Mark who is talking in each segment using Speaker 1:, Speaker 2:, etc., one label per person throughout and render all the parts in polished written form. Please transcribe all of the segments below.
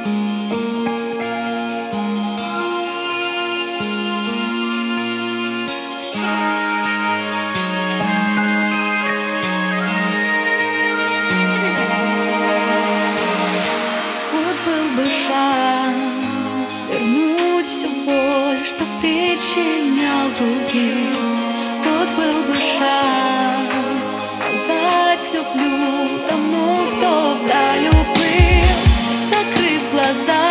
Speaker 1: Шанс вернуть всю боль, что причинял другим. Вот был бы шанс сказать люблю тому, кто вдаль уплыл. Закрыв глаза,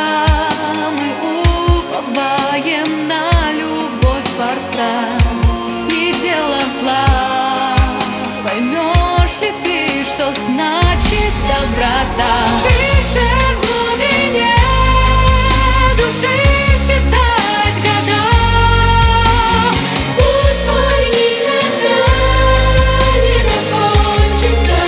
Speaker 1: мы уповаем на любовь Творца. Не делом зла, поймешь ли ты, что значит доброта? Тише в глубине души считать года. Пусть твой никогда не закончится.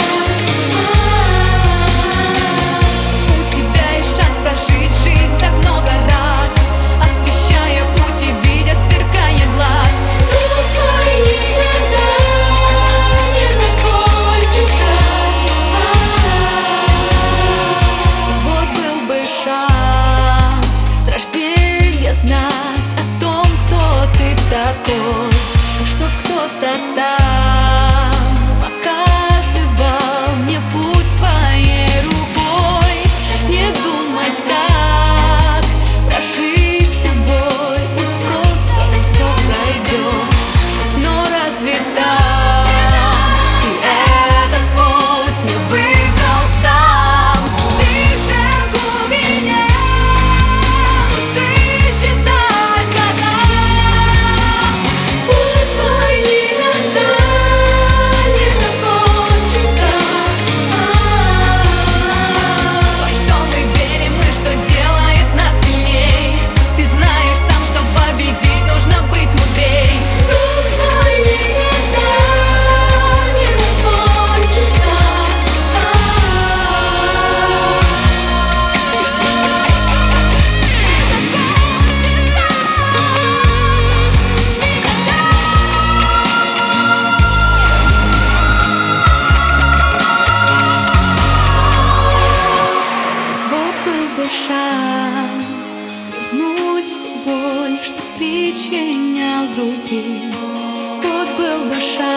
Speaker 1: У тебя есть шанс прожить жизнь так много раз, освещая путь и видя сверкание глаз. Пусть твой никогда не закончится. Вот был бы шанс с рождения знать о том, кто ты такой, что кто-то там показывал мне путь своей рукой. Не думать, как прожить всю боль, пусть просто все пройдет. Но разве так ты этот путь не выбрал сам? Тише в глубине души считать года. Пусть твой никогда не закончится. Во что мы верим и что делает нас сильней? Ты знаешь сам, что победить нужно быть мудрей. Путь твой никогда не закончится. Вот был бы шанс вернуть всю боль, что причинял другим. Вот был бы шанс